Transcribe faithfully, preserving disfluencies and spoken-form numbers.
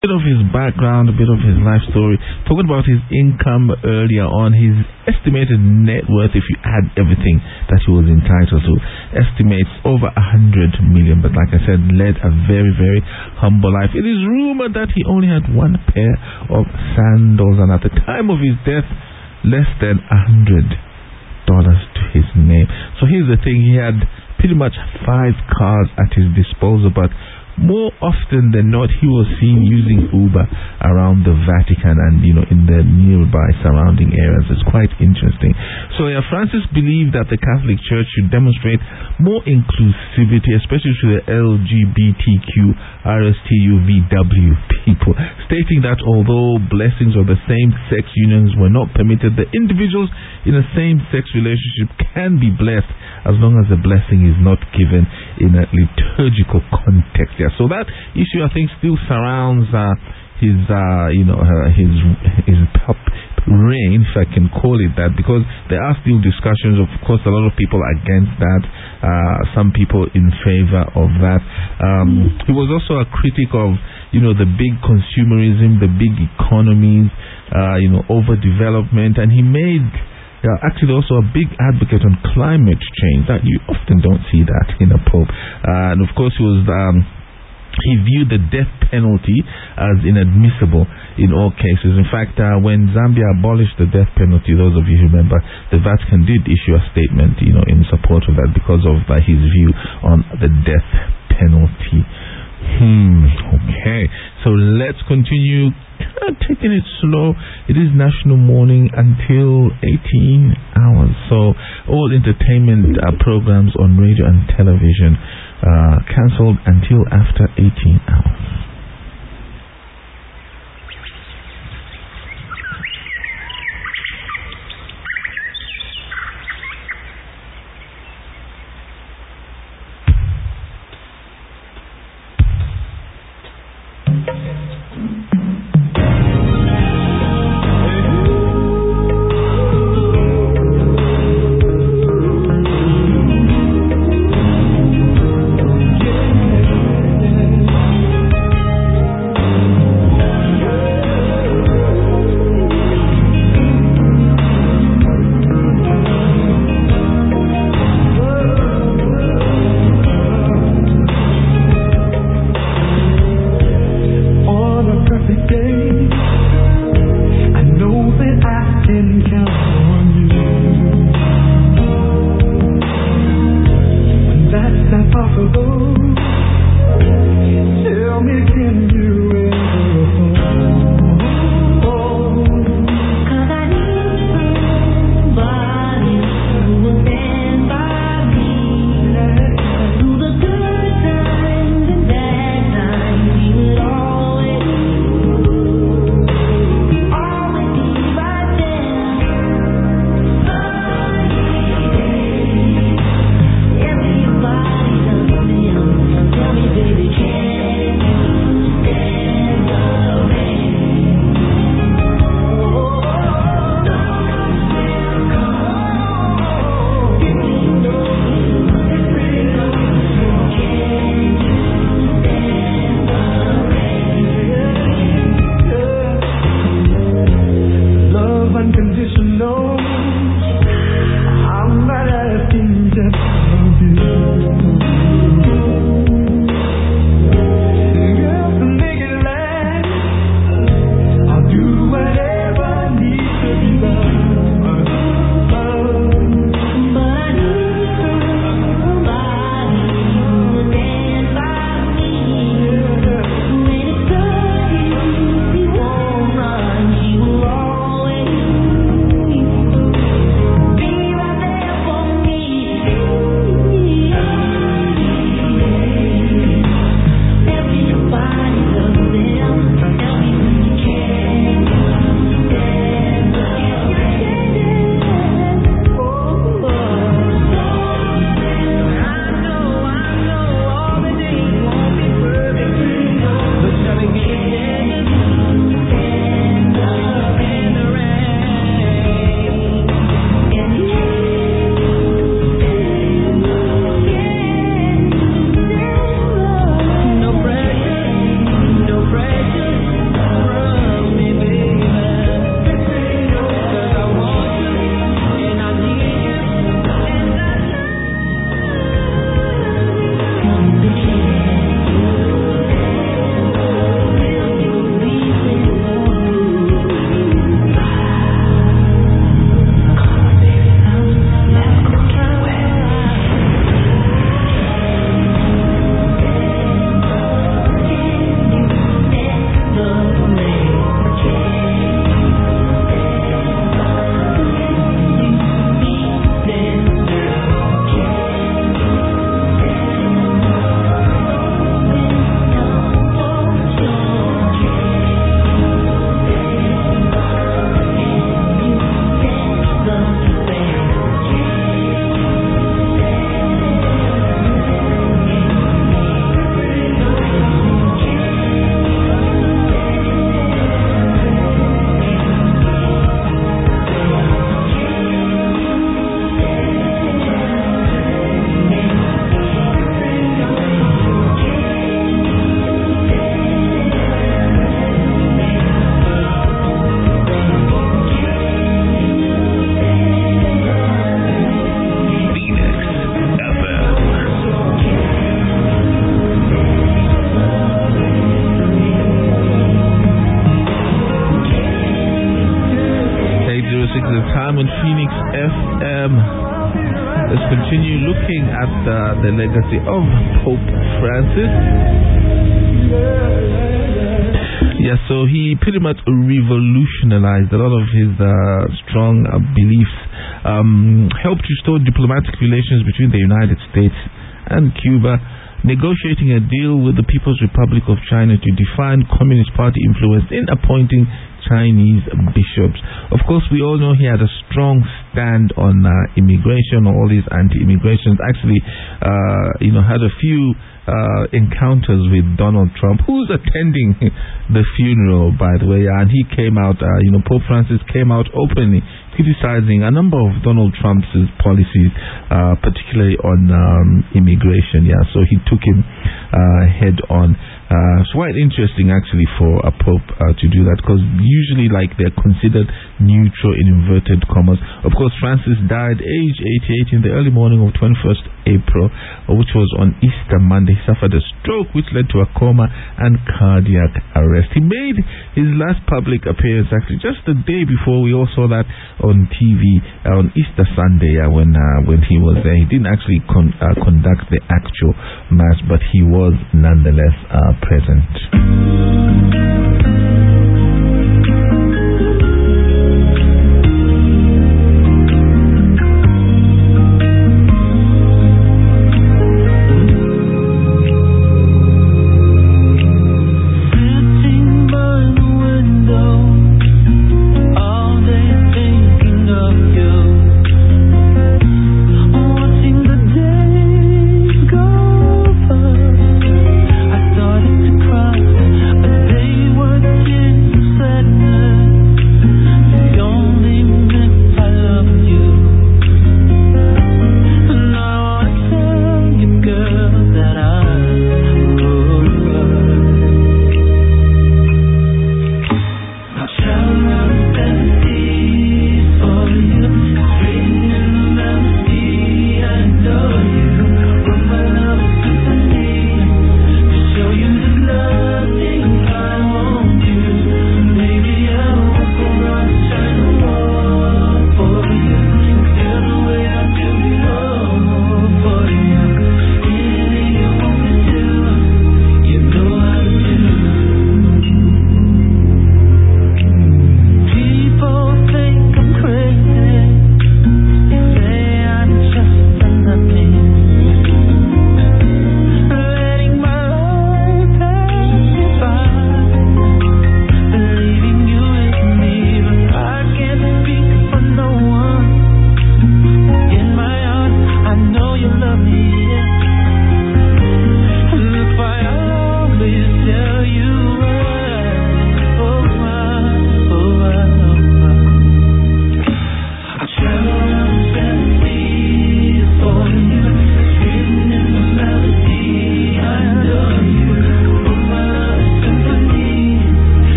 bit of his background, a bit of his life story, talking about his income earlier on, his estimated net worth, if you add everything that he was entitled to, estimates over a hundred million, but like I said, led a very, very humble life. It is rumored that he only had one pair of sandals, and at the time of his death, less than a hundred dollars to his name. So here's the thing, he had pretty much five cars at his disposal, but more often than not, he was seen using Uber around the Vatican and, you know, in the nearby surrounding areas. It's quite interesting. So, yeah, Francis believed that the Catholic Church should demonstrate more inclusivity, especially to the L G B T Q R S T U V W people, stating that although blessings of the same-sex unions were not permitted, the individuals in a same-sex relationship can be blessed as long as the blessing is not given in a liturgical context. Yeah, so that issue, I think, still surrounds uh, his, uh, you know, uh, his his pop reign, if I can call it that, because there are still discussions. Of course, a lot of people against that. Uh, some people in favor of that. Um, he was also a critic of, you know, the big consumerism, the big economies, uh, you know, overdevelopment, and he made. Yeah, actually also a big advocate on climate change. That you often don't see that in a pope. Uh, and of course he was um, he viewed the death penalty as inadmissible in all cases. In fact, uh, when Zambia abolished the death penalty, those of you who remember, the Vatican did issue a statement, you know, in support of that because of uh, his view on the death penalty. Hmm, okay. So let's continue uh, taking it slow. It is national mourning until eighteen hours. So all entertainment uh, programs on radio and television uh, cancelled until after eighteen hours. Day I'm in Phoenix F M. Let's continue looking at uh, the legacy of Pope Francis. Yeah, so he pretty much revolutionized a lot of his uh, strong uh, beliefs, um, helped restore diplomatic relations between the United States and Cuba, negotiating a deal with the People's Republic of China to define Communist Party influence in appointing Chinese bishops. Of course, we all know he had a strong stand on uh, immigration, all these anti-immigrations. Actually, uh, you know, had a few uh, encounters with Donald Trump, who's attending the funeral, by the way, and he came out, uh, you know, Pope Francis came out openly criticizing a number of Donald Trump's policies, uh, particularly on um, immigration. Yeah, so he took him uh, head on. Uh, it's quite interesting actually for a pope uh, to do that, because usually like they're considered neutral in inverted commas. Of course, Francis died age eighty-eight in the early morning of twenty-first April, uh, which was on Easter Monday. He suffered a stroke which led to a coma and cardiac arrest. He made his last public appearance actually just the day before. We all saw that on T V uh, on Easter Sunday uh, when uh, when he was there. He didn't actually con- uh, conduct the actual mass, but he was nonetheless uh, present.